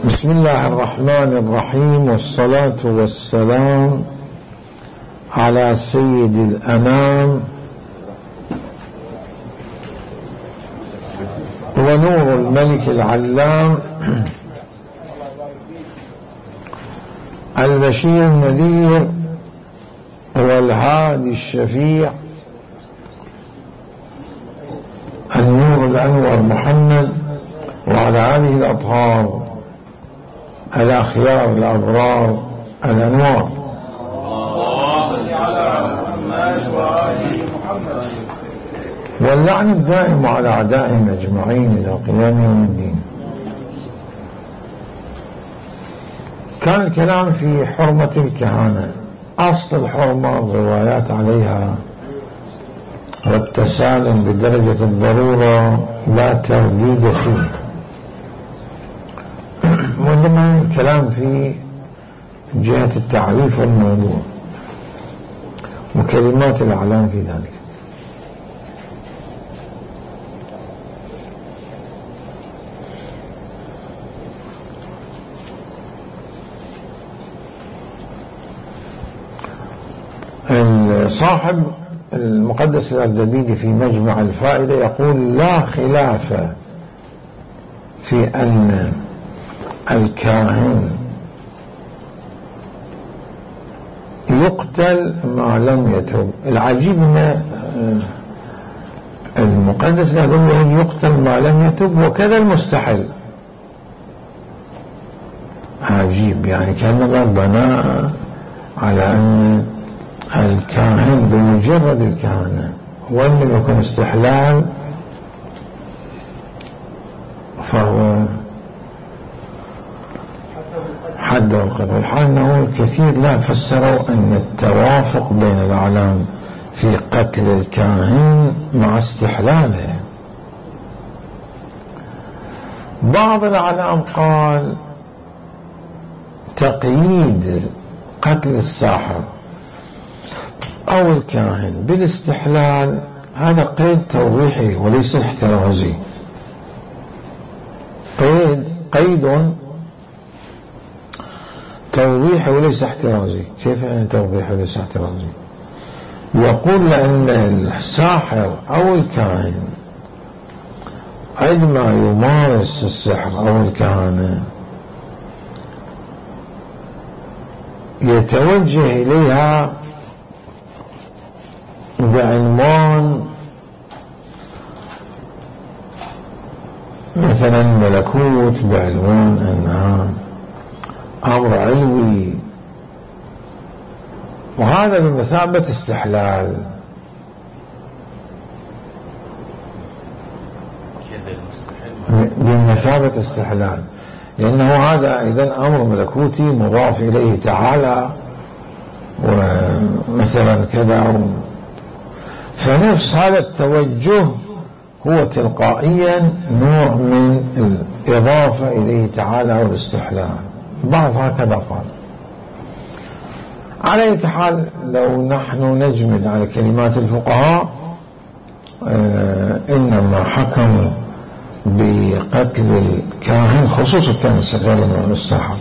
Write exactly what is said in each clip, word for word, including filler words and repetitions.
بسم الله الرحمن الرحيم، والصلاة والسلام على سيد الأنام ونور الملك العلام البشير النذير والهادي الشفيع النور الأنور محمد، وعلى آله الأطهار الأخيار الأبرار الأنوار. واللعن الدائم على أعدائهم أجمعين إلى قيام يوم الدين. كان الكلام في حرمة الكهنة. أصل الحرمة الروايات عليها والتسالم بدرجة الضرورة لا ترديد فيه، وإنما الكلام في جهة التعريف والموضوع وكلمات الأعلام في ذلك. صاحب المقدس الأردبيلي في مجمع الفائدة يقول: لا خلاف في أن الكاهن يقتل ما لم يتوب. العجيب أن المقدس الأردبيلي يقتل ما لم يتوب، وكذا المستحل. عجيب، يعني كأنما بناء على أن الكاهن بمجرد الكهنة وإن لم يكن استحلال فهو حد القتل. الحال أنه الكثير لا فسروا أن التوافق بين الأعلام في قتل الكاهن مع استحلاله. بعض الأعلام قال تقييد قتل الساحر أو الكاهن بالاستحلال هذا قيد توضيحي وليس احترازي. قيد قيد توضيحي وليس احترازي. كيف يعني توضيحي وليس احترازي؟ يقول لأن الساحر أو الكاهن عندما يمارس السحر أو الكهانة يتوجه إليها بعنوان مثلا ملكوت، بعنوان أنها أمر علوي، وهذا بمثابة استحلال. بمثابة استحلال لأنه هذا إذن أمر ملكوتي مضاف إليه تعالى ومثلا كذا. فنفس هذا التوجه هو تلقائيا نوع من الإضافة إليه تعالى والاستحلال. بعض هكذا قال. على أي حال لو نحن نجمد على كلمات الفقهاء آه إنما حكموا بقتل الكاهن خصوصا كان الصغير من السحر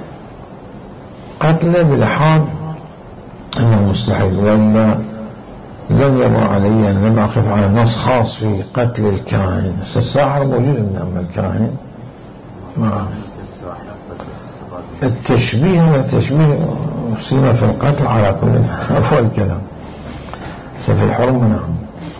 قتله بلحاظ أنه مستحيل، وإلا لم يمر علي أن لم أقف على نص خاص في قتل الكاهن. الساحر موجود، أما الكاهن ما التشبيه والتشبيه سيما في القتل على كل أفضل الكلام. في الحرم نعم.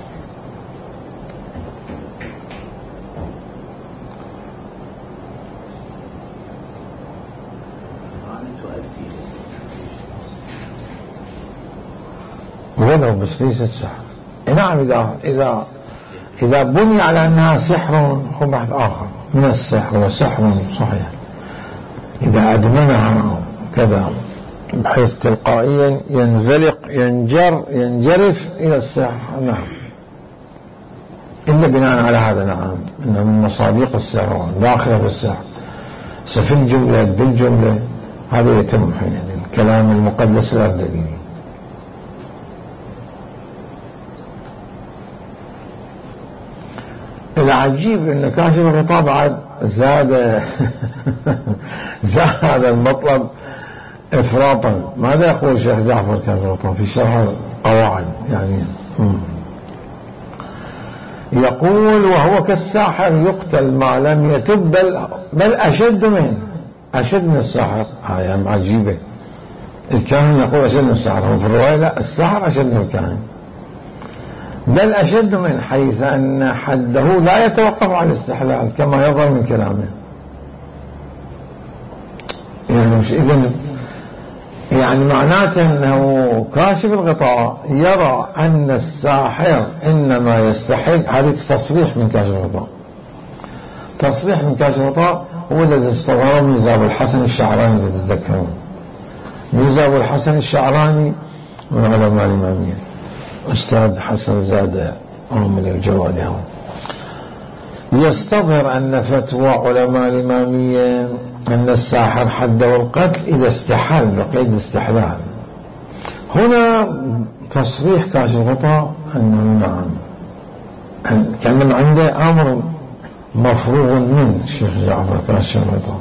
ولو بس ليست سحر. نعم، إذا إذا إذا بني على أنها سحر هو بحث آخر من السحر، وسحر صحيح إذا أدمنها كذا بحيث تلقائيا ينزلق ينجر ينجرف إلى السحر، نعم، إلا بناء على هذا نعم إنه من مصادق السحر داخلة في السحر. ففي الجملة بالجملة هذا يتم حينئذ كلام المقدس الأردبيلي. العجيب العجيب ان كاشف الغطاء بعد زاد زاد المطلب افراطا. ماذا يقول الشيخ جعفر كاشف الغطاء في شرح القواعد؟ يعني يقول: وهو كالساحر يقتل ما لم يتب، بل, بل أشد منه، أشد من الساحر. هاي عجيبة. الكاهن يقول أشد من الساحر، وفي الرواية لا، الساحر أشد من الكاهن، بل أشد منه، حيث أن حده لا يتوقف على الاستحلال كما يظهر من كلامه. يعني مش إذن يعني معناته أنه كاشف الغطاء يرى أن الساحر إنما يستحل. هذه تصريح من كاشف الغطاء، تصريح من كاشف الغطاء هو الذي استظهره ميزة أبو الحسن الشعراني، إذا تتذكرون. ميزة أبو الحسن الشعراني من علماء الإمامية، أستاذ حسن زاد عامل الجواد، يستظهر أن فتوى علماء الإمامية أن الساحر حده القتل إذا استحل بقيد استحلال. هنا تصريح كاشف الغطاء أنه نعم، كان عنده أمر مفروغ من الشيخ جعفر كاشف الغطاء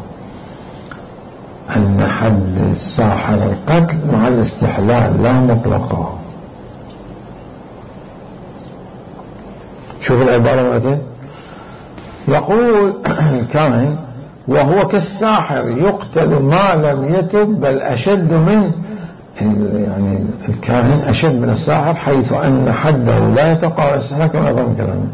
أن حد الساحر القتل مع الاستحلال لا مطلقا. شوف العبارة مالته، يقول الكاهن: وهو كالساحر يقتل ما لم يتب، بل أشد من، يعني الكاهن أشد من الساحر، حيث أن حده لا يتقع السحر كما يظهر من كلامه.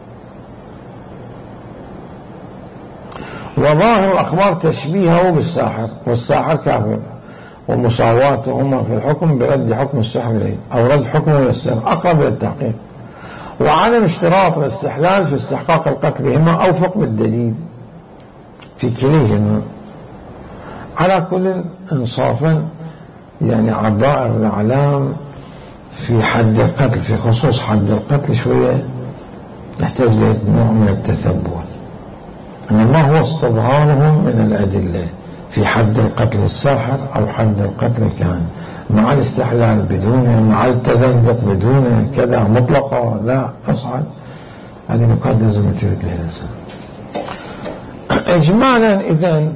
وظاهر الأخبار تشبيهه بالساحر، والساحر كافر، ومساواتهما في الحكم برد حكم السحر إليه، أو رد حكمه إلى السحر أقرب إلى التحقيق، وعدم اشتراط الاستحلال في استحقاق القتل بهما أوفق بالدليل في كليهما. على كل إنصافا، يعني عبائر الأعلام في حد القتل، في خصوص حد القتل، شوية يحتاج لنوع من التثبت، إنما هو استظهارهم من الأدلة في حد القتل الساحر أو حد القتل الكاهن، مع الاستحلال بدونه، مع التزندق بدونه، كذا مطلقة لا أصعد. هذه نقاط لازم تثبت لها الإنسان. إجمالا إذن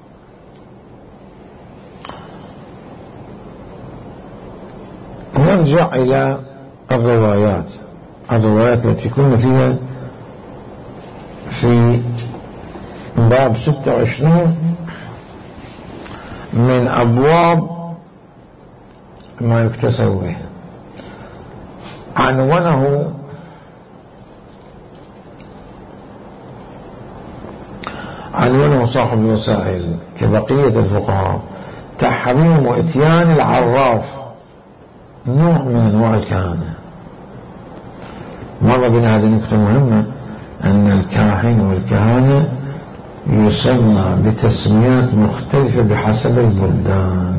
نرجع إلى الروايات الروايات التي كنا فيها في باب ستة وعشرين من أبواب ما يكتسب به. عنونه عنونه صاحب الوسائل كبقية الفقهاء: تحريم اتيان العراف، نوع من أنواع الكهنة. مر بنا هذه النقطة مهمة، أن الكاهن والكهنة يسمى بتسميات مختلفة بحسب البلدان،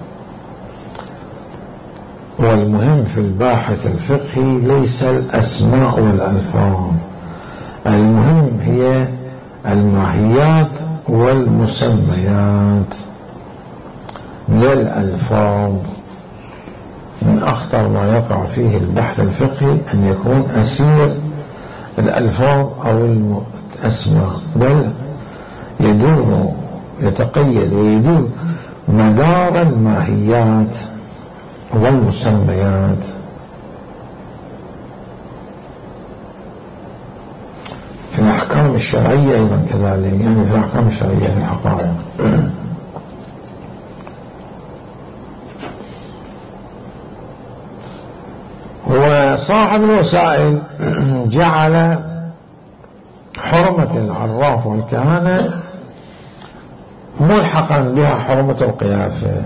والمهم في الباحث الفقهي ليس الأسماء والألفاظ، المهم هي الماهيات والمسميات. للألفاظ من أخطر ما يقع فيه البحث الفقهي أن يكون أسير الألفاظ أو الأسماء، بل يدور يتقيد ويدور مدار الماهيات والمسميات. في الأحكام الشرعية أيضا كذلك، يعني في الأحكام الشرعية في الحقائق. وصاحب الوسائل جعل حرمة العراف والكهنة ملحقا بها حرمة القيافة،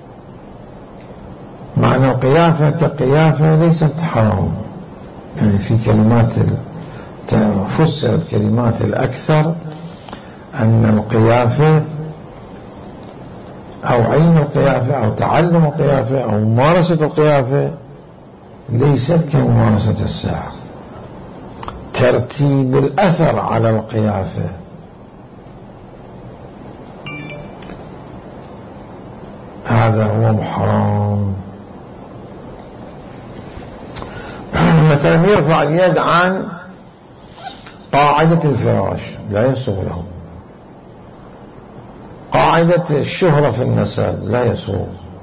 معنى القيافة كقيافة ليست حرام. يعني في كلمات فسرت كلمات الأكثر أن القيافة أو علم القيافة أو تعلم القيافة أو ممارسة القيافة ليست كممارسة السحر، ترتيب الأثر على القيافة. هذا هو محرم. مثلا يرفع اليد عن قاعدة الفراش لا يسوغ له، قاعدة الشهرة في النسب لا يسوغ،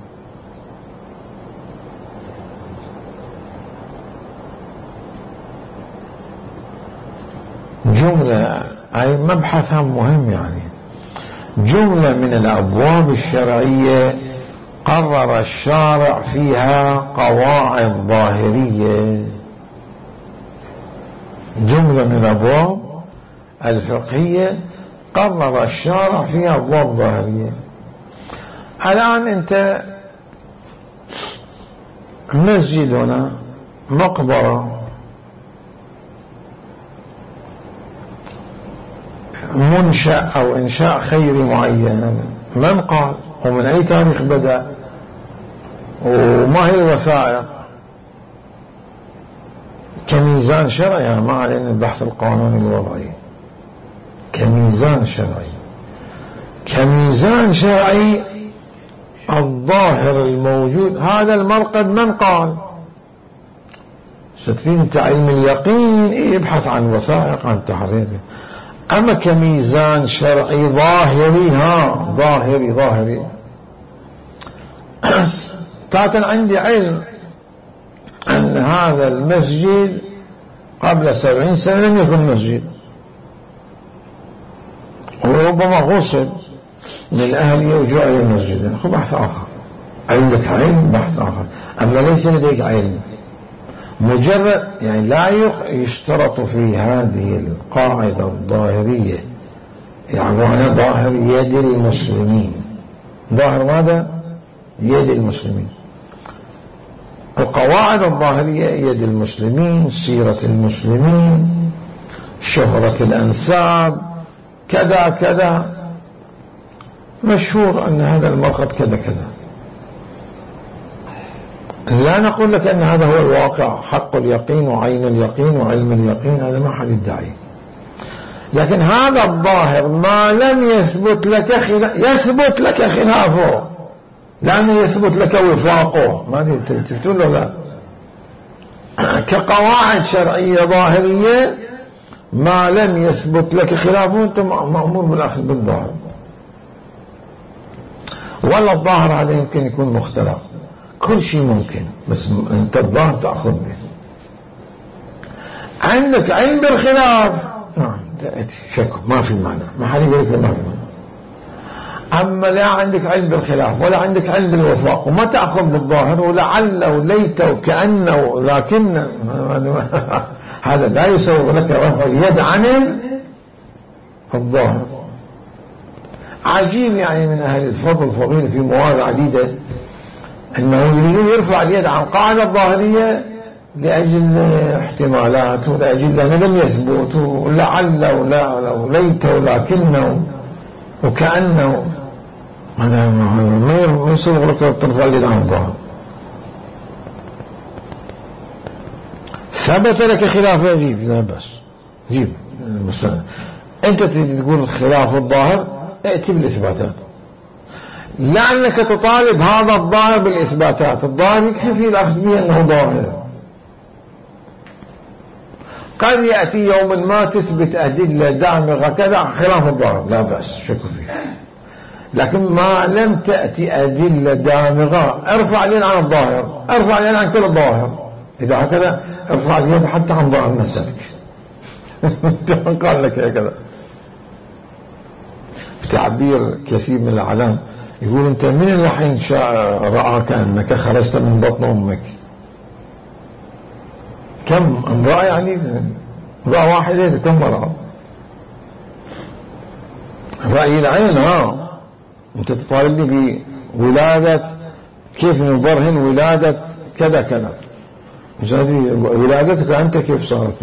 جملة أي مبحث مهم، يعني جملة من الأبواب الشرعية قرر الشارع فيها قواعد ظاهرية، جملة من الأبواب الفقهية قرر الشارع فيها أبواب ظاهرية. الآن أنت مسجدنا مقبرة منشأ أو إنشاء خيري معين، من قال ومن أي تاريخ بدأ وما هي الوثائق؟ كميزان شرعي، ما علينا البحث القانوني الوضعي، كميزان شرعي، كميزان شرعي الظاهر الموجود هذا المرقد من قال؟ ستريد انت علم اليقين يبحث عن وثائق عن تحريره، أما كميزان شرعي ظاهري، ها ظاهري ظاهري تاتا عندي علم أن هذا المسجد قبل سبعين سنة لم يكن مسجد، وربما غصب من أهله وجاء إلى المسجد، هو بحث آخر، عندك علم بحث آخر. أما ليس لديك علم مجرد، يعني لا يشترط في هذه القاعدة الظاهرية، يعني أنا ظاهر يد المسلمين، ظاهر ماذا؟ يد المسلمين. القواعد الظاهرية يد المسلمين، سيرة المسلمين، شهرة الأنساب، كذا كذا، مشهور أن هذا المرقد كذا كذا. لا نقول لك أن هذا هو الواقع، حق اليقين وعين اليقين وعلم اليقين، هذا ما حد يدعي، لكن هذا الظاهر ما لم يثبت لك خلاف، يثبت لك خلافه، لأنه يثبت لك وفاقه، ما تقول له لا، كقواعد شرعية ظاهرية ما لم يثبت لك خلافه أنت مأمور بالأخذ بالظاهر. ولا الظاهر هذا يمكن يكون مختلف، كل شيء ممكن، بس أنت الظاهر تأخذ به. عندك علم بالخلاف، نعم شكو ما في معنى، ما حد يقول لك ما في معنى. أما لا عندك علم بالخلاف ولا عندك علم بالوفاق وما تأخذ بالظاهر، ولعل وليت وكأنه ولكن، هذا لا يسوغ لك رفع اليد عن الظاهر. عجيب يعني من أهل الفضل الفضيل في مواضع عديدة أنه يريد يرفع اليد عن قاعدة ظاهرية لأجل احتمالات، ولأجل أنه لم يثبت، ولعل ولا وليت ولكنه وكأنه، هذا ما يصير لك ترفع اليد عن الظاهر. ثبت لك خلاف جيب، لا بس جيب مثلا أنت تريد تقول خلاف الظاهر، ائتي بالإثباتات، لأنك تطالب هذا الظاهر بالإثباتات. الظاهر يكفي في الأخذ به أنه ظاهر. قد يأتي يوم ما تثبت أدلة دامغة كذا خلاف الظاهر، لا بأس شكو فيه، لكن ما لم تأتي أدلة دامغة ارفع اليد عن الظاهر، ارفع اليد عن كل الظاهر. إذا هكذا ارفع اليد حتى عن ظاهر مسلك. قال لك هكذا بتعبير كثير من العلام، يقول أنت من الحين رأى كأنك خرجت من بطن أمك؟ كم امرأة يعني؟ امرأة واحدة كم مرأة؟ رأي العين. ها أنت تطالبني بولادة، كيف نبرهن ولادة كذا كذا، مش هذه ولادتك أنت كيف صارت؟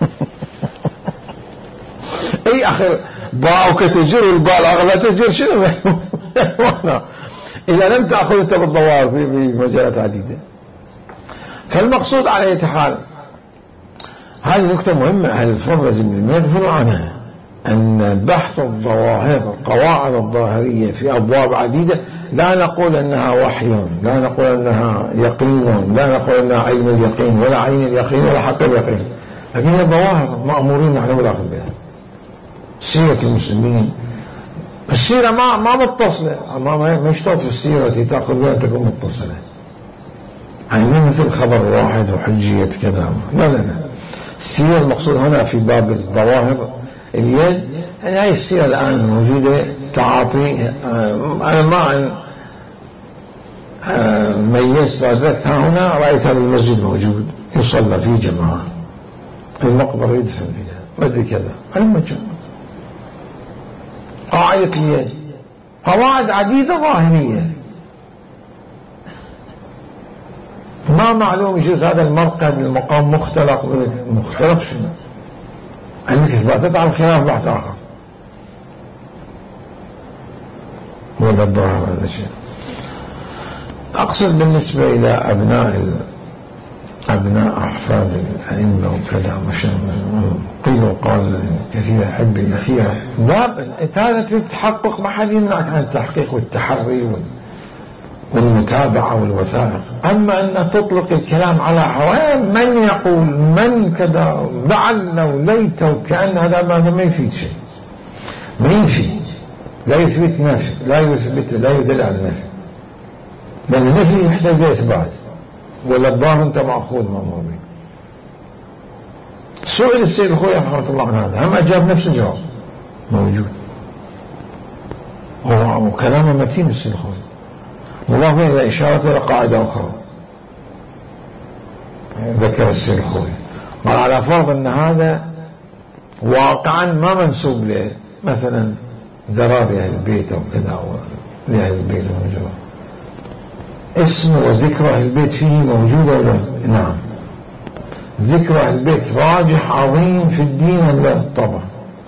أي أخر باعك تجر والباء الأغلى تجر شنو؟ إذا لم تأخذ أنت بالظواهر في مجالات عديدة. فالمقصود على أي حال، هذه نقطة مهمة، أهل الفضل لازم يغفلوا عنها، أن بحث الظواهر القواعد الظاهرية في أبواب عديدة لا نقول أنها وحي، لا نقول أنها يقين، لا نقول أنها علم اليقين ولا عين اليقين ولا حق اليقين، لكن هي ظواهر مأمورين نحن بالأخذ بها. سيرة المسلمين، السيرة ما ما متصلة، ما ما يشترط في السيرة التي تأخذ بها أن تكون متصلة، يعني مو مثل خبر واحد وحجية كذا، لا لا لا. السيرة المقصود هنا في باب الظواهر اليد، يعني هاي السيرة الآن موجودة تعاطي. أنا ما ميزت وأدركت هنا، رأيت هذا المسجد موجود يصلى فيه جماعة، المقبرة يدفن فيها، ما أدري كذا، أي مكان. قاعدة اليد، قواعد عديدة ظاهرية، ما معلوم يجوز هذا المرقد المقام مختلق مختلق شنو، أنك إثباتت على الخلاف بحث آخر ولا الظاهر هذا الشيء. أقصد بالنسبة إلى أبناء أبناء أحفاد الأئمة وكذا، مش قيل وقال كثير أحب الأخيرة، باب هذا في التحقق، ما حد يمنعك عن التحقيق والتحري والمتابعة والوثائق. أما أن تطلق الكلام على حوالي من يقول من كذا لعل وليت وكأن هذا ما يفيد شيء، ما ينفي، لا يثبت نفي، لا يثبت، لا يدل على النفي، لأن النفي يحتاج إثبات، ولا الظاهر أنت مأخوذ مأمور به. سئل السيد الخوي رحمة الله عن هذا، هم أجاب نفس الجواب موجود، وكلامه متين السيد الخوي، مضافا إلى إشارة إلى قاعدة أخرى ذكر السيد الخوي، قال على فرض أن هذا واقعا ما منسوب له، مثلا ذراري أهل البيت أو كذا لأهل البيت المجرى، اسم وذكر أهل البيت فيه موجودة ولا؟ نعم. ذكر أهل البيت راجح عظيم في الدين ولا؟ طبعا.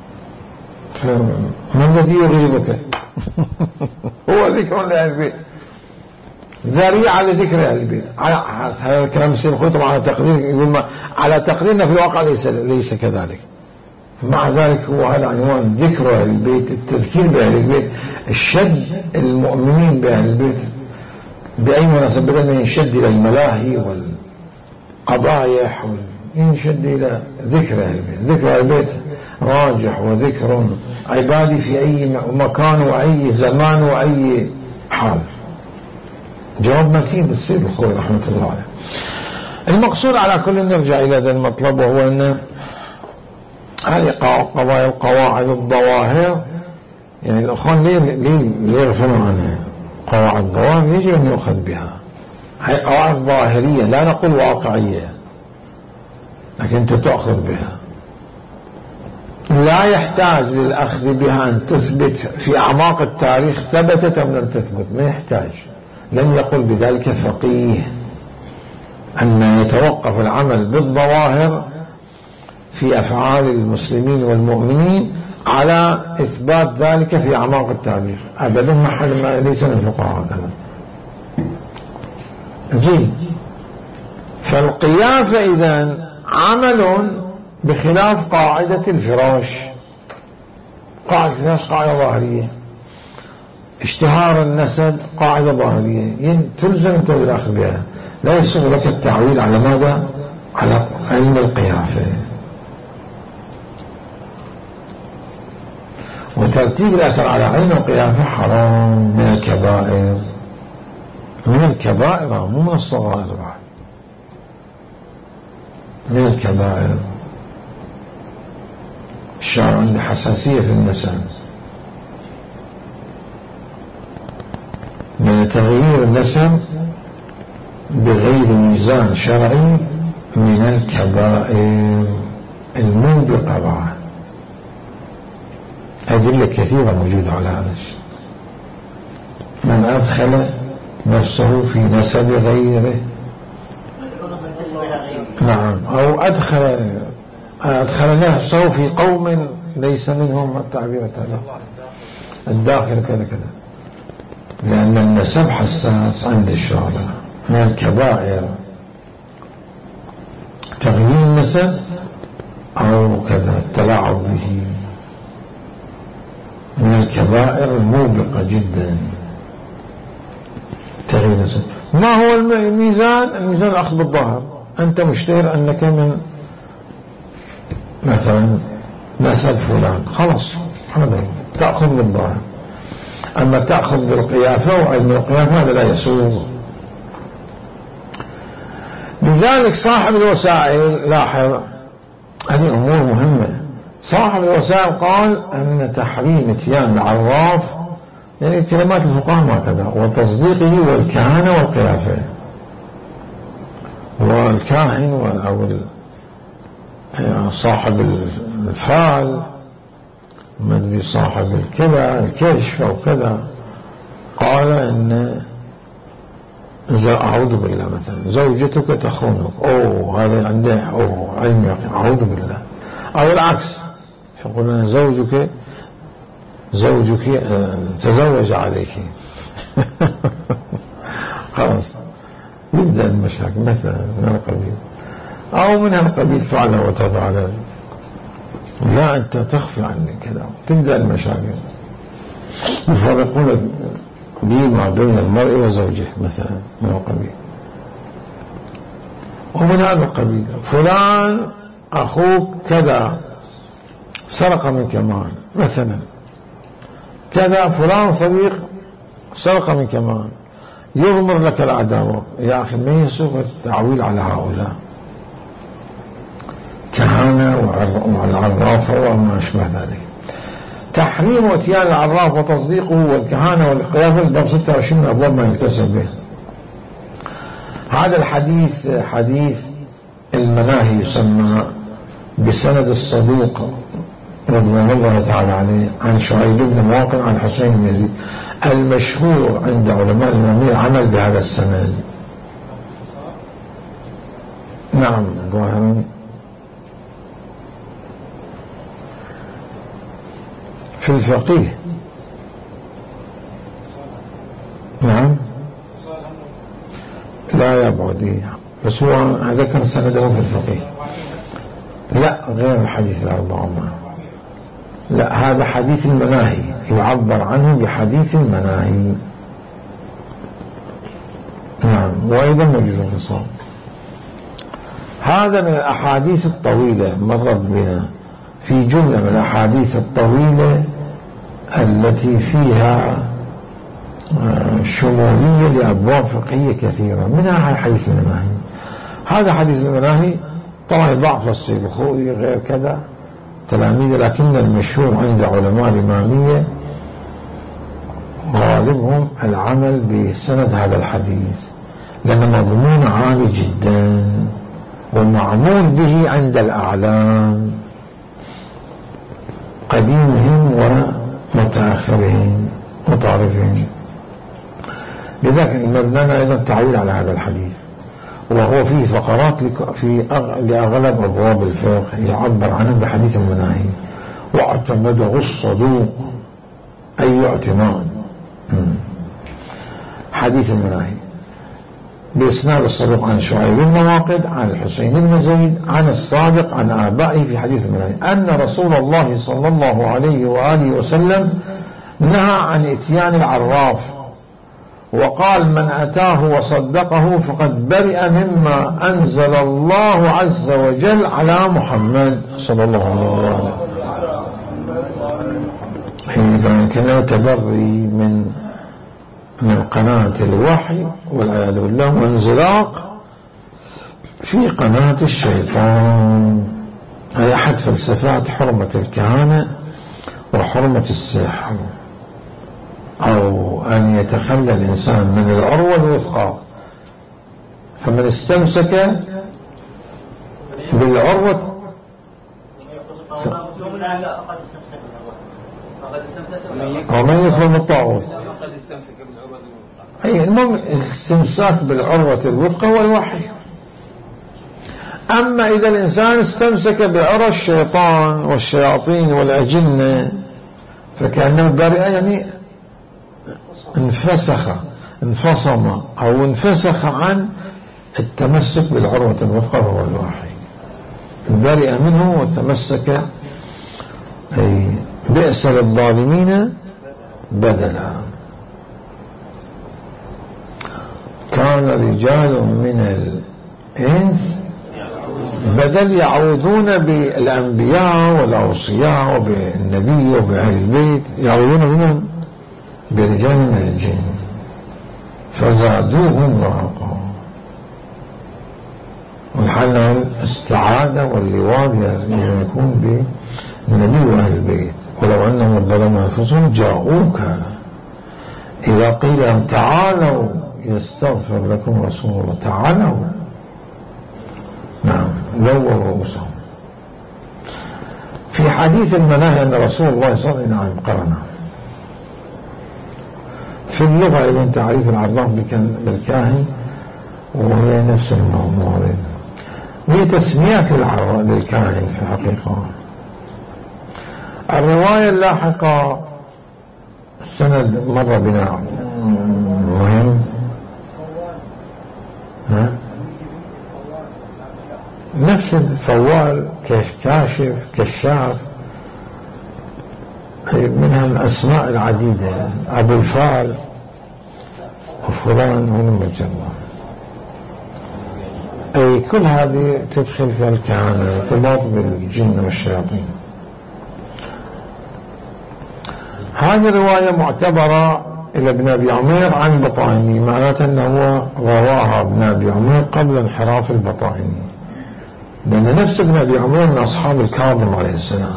ما الذي يغيظك؟ هو ذكر لأهل البيت، ذريعة لذكر أهل البيت. هذا الكلام السيد الخوي طبعا على تقدير، يقول ما على تقديرنا في الواقع ليس ليس كذلك. مع ذلك هو هذا عنوان ذكر أهل البيت، التذكير بأهل البيت، الشد المؤمنين بأهل البيت بأي مناسبة، بدل ما ينشد إلى الملاهي والقضايح ينشد إلى ذكر أهل البيت. ذكر أهل البيت راجح وذكر عبادي في أي مكان وأي زمان وأي حال. جواب متين للسيد الخوي رحمة الله عليه. المقصود على كل نرجع إلى هذا المطلب، وهو أن هذه قضايا القواعد الظواهر، يعني الأخوان ليه ليه يغفلون عنها؟ قواعد الظواهر يجب أن يؤخذ بها، هي قواعد ظاهرية لا نقول واقعية، لكن أنت تأخذ بها، لا يحتاج للأخذ بها أن تثبت في أعماق التاريخ ثبتت أم لم تثبت، ما يحتاج. لم يقل بذلك فقيه أن يتوقف العمل بالظواهر في أفعال المسلمين والمؤمنين على إثبات ذلك في أعماق التاريخ أبدا، ما حد ما ليس من الفقهاء هكذا. جيد. فالقيافة إذن عمل بخلاف قاعدة الفراش. قاعدة الفراش قاعدة ظاهرية، اشتهار النسب قاعدة ظاهرية تلزم أنت بالأخذ بها، لا يسوغ لك التعويل على ماذا؟ على علم القيافة. وترتيب الأثر على علم القيافة حرام، من الكبائر، من الكبائر مو من الصغائر بعد، من الكبائر. الشارع عنده حساسية في النسب، من تغيير النسب بغير ميزان شرعي من الكبائر الموبقة بعد. أدلة كثيرة موجودة على هذا الشيء. من أدخل نفسه في نسب غيره، نعم، أو أدخل أدخل نفسه في قوم ليس منهم، التعبير هذا الداخل كذا كذا، لأن النسب حساس عند الشارع. من الكبائر تغيير النسب أو كذا التلاعب به، من الكبائر الموبقة جدا تغيير النسب. ما هو الميزان؟ الميزان الأخذ بالظاهر. أنت مشتهر أنك من مثلا نسب فلان، خلاص هذا تأخذ بالظاهر. أما تأخذ بالقيافة وعلم القيافة هذا لا يسوغ. لذلك صاحب الوسائل، لاحظ هذه أمور مهمة، صاحب الوسائل قال أن تحريم اتيان العراف، يعني كلمات الفقهاء هكذا، وتصديقه والكهنة والقيافة، والكاهن أو صاحب الفعل مدري صاحب الكذا الكشف أو كذا، قال إن أعوذ بالله مثلا زوجتك تخونك، أوه هذا عنده أوه علم يقين، أعوذ بالله. أو العكس، يقول أن زوجك زوجك تزوج عليك خلاص يبدأ المشاكل مثلا من القبيل، أو من القبيل فعل وتفعل، لا أنت تخفي عني كذا، تبدأ المشاكل. يفرقون بما بين المرء وزوجه مثلا من القبيل. ومن هذا القبيل فلان أخوك كذا سرق منك مال مثلا كذا، فلان صديق سرق منك مال، يضمر لك العداوة. يا أخي ما يسوق التعويل على هؤلاء، كهانة والعرافة وما أشبه ذلك. تحريم اتيان العراف وتصديقه والكهانة والقيافة، باب ستة وعشرين أبواب ما يكتسب به. هذا الحديث حديث المناهي يسمى بسند الصدوق رضوان الله تعالى عليه عن شعيب بن مواقد عن حسين بن يزيد، المشهور عند علماء الإمامية عمل بهذا السند. نعم ظاهرا في الفقيه. نعم لا يبعد، بس هو هذا كان سنده في الفقيه، لا غير الحديث الأربعة. لا هذا حديث المناهي، يعبر عنه بحديث المناهي. نعم وأيضا موجود النصاب. هذا من الأحاديث الطويلة مرت بنا، في جملة من الأحاديث الطويلة التي فيها شمولية لأبواب فقهية كثيرة، منها حديث المناهي. هذا حديث المناهي طبعا ضعف السيد الخوئي غير كذا تلاميذ، لكن المشهور عند علماء الإمامية غالبهم العمل بسند هذا الحديث، لأن مضمون عالي جدا ومعمول به عند الأعلام قديمهم ومتأخرهم متعرفين. لذلك مبنانا أيضا تعويل على هذا الحديث، وهو فيه فقرات في لأغلب أبواب الفقه يعبر عنه بحديث المناهي. واعتمده الصدوق أي اعتماد حديث المناهي بإسناد الصدوق عن شعيب بن مواقد عن الحسين بن زيد عن الصادق عن آبائه في حديث المناهي أن رسول الله صلى الله عليه وآله وسلم نهى عن اتيان العراف، وقال من أتاه وصدقه فقد برئ مما أنزل الله عز وجل على محمد صلى الله عليه وسلم. إذا كان تبري من من قناة الوحي والعياذ بالله، وانزلاق في قناة الشيطان. هي أحد فلسفات حرمة الكهانة وحرمة السحر، أو أن يتخلى الإنسان من العروة الوثقى. فمن استمسك بالعروة ومن يكون الطاغوت، أي المهم الاستمساك بالعروة الوثقى هو الوحي. أما إذا الإنسان استمسك بعرى الشيطان والشياطين والأجنة فكأنه برئ، يعني انفسخ انفصم أو انفسخ عن التمسك بالعروة الوثقى وهو الوحي، برئ منه وتمسك. أي بئس للظالمين بدلا. كان رجال من الإنس بدل يعوذون بالأنبياء والأوصياء وبالنبي وبأهل البيت، يعوذون بمن؟ برجال من الجن، فزادوهم رهقا. والحل الاستعاذة واللواذ يكون بالنبي وأهل البيت. ولو أنهم ظلموا أنفسهم جاءوك إذا قيل لهم تعالوا يستغفر لكم رسول الله، تعالوا، نعم، لووا رؤوسهم. في حديث المناهي أن رسول الله صلى الله عليه وسلم قرنا في اللغة إذا تعريف العراف بالكاهن، وهي نفس الموارد، وهي تسميات للكاهن في الحقيقة. الرواية اللاحقة سند مر بنا مهم، ها؟ نفس الفوال، كاشف، كشاف، منها الأسماء العديدة، أبو الفال وفلان والمجرم، أي كل هذه تدخل في الكهنة، ارتباط بالجن والشياطين. هذه الرواية معتبرة إلى ابن أبي عمير عن البطائني، معناته أنه رواها ابن أبي عمير قبل انحراف البطائني، لأن نفس ابن أبي عمير من أصحاب الكاظم عليه السلام،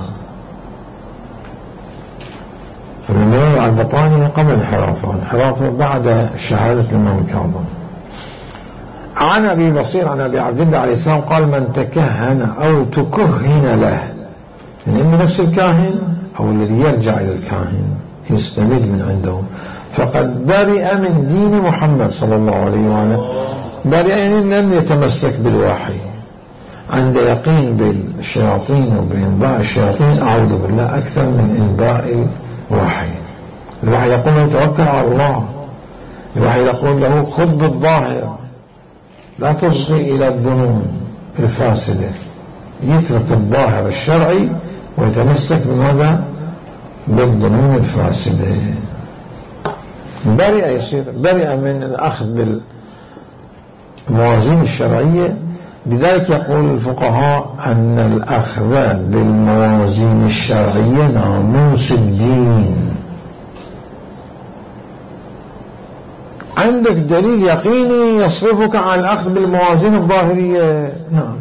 فمن يروي عن البطائني قبل انحرافه، انحرافه بعد شهادة الإمام الكاظم. عن أبي بصير عن أبي عبد الله عليه السلام قال: من تكهن أو تكهن له، يعني إما نفس الكاهن أو الذي يرجع إلى الكاهن يستمد من عنده، فقد برئ من دين محمد صلى الله عليه وآله. برئ يعني لم يتمسك بالوحي، عند يقين بالشياطين وبإنباء الشياطين أعوذ بالله أكثر من إنباء الوحي. الوحي يقول له توكل على الله، الوحي يقول له خذ بالظاهر لا تصغي إلى الظنون الفاسدة، يترك الظاهر الشرعي ويتمسك بماذا؟ بالظنون الفاسدة. برئ يصير برئ من الأخذ بالموازين الشرعية. لذلك يقول الفقهاء أن الأخذ بالموازين الشرعية ناموس الدين. عندك دليل يقيني يصرفك عن الأخذ بالموازين الظاهرية، نعم.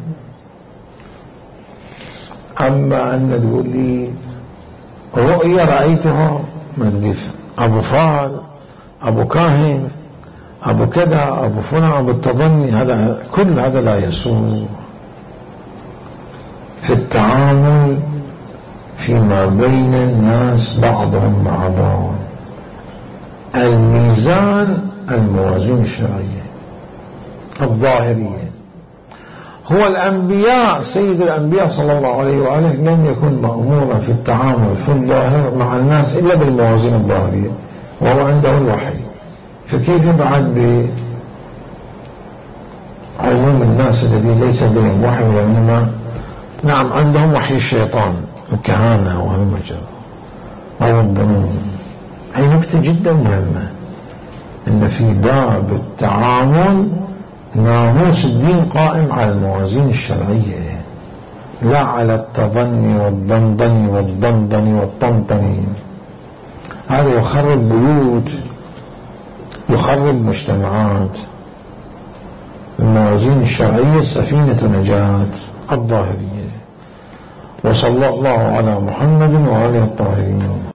أما أن تقول لي رؤية رأيتها ما تدري أبو فال، أبو كاهن، أبو كذا، أبو فلان، أبو التظني، هذا كل هذا لا يسوء في التعامل فيما بين الناس بعضهم مع بعض. الميزان الموازين الشرعية الظاهرية. هو الأنبياء سيد الأنبياء صلى الله عليه وآله لم يكن مأمورا في التعامل في الظاهر مع الناس إلا بالموازين الظاهرية، وهو عنده الوحي، فكيف بعد بعموم الناس الذي ليس لهم وحي وإنما نعم عندهم وحي الشيطان، الكهانة والمجر أو الظنون. هي نقطة جدا مهمة، إن في باب التعامل ناموس الدين قائم على الموازين الشرعية، لا على التظني والضنضني والضنضني والطنطني. هذا يخرب بيوت، يخرب مجتمعات. الموازين الشرعية سفينة نجاة الظاهرية. وصلى الله على محمد وعلى الطاهرين.